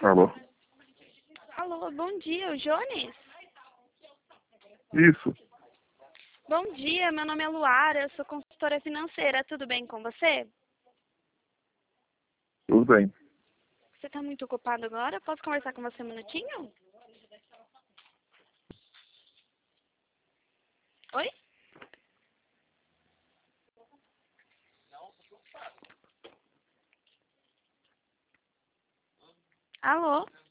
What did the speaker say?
Alô? Alô, bom dia, o Jones? Isso, Bom dia, meu nome é Luara, eu sou consultora financeira, tudo bem com você? tudo bem. Você está muito ocupado agora? Posso conversar com você um minutinho? Oi? Alô?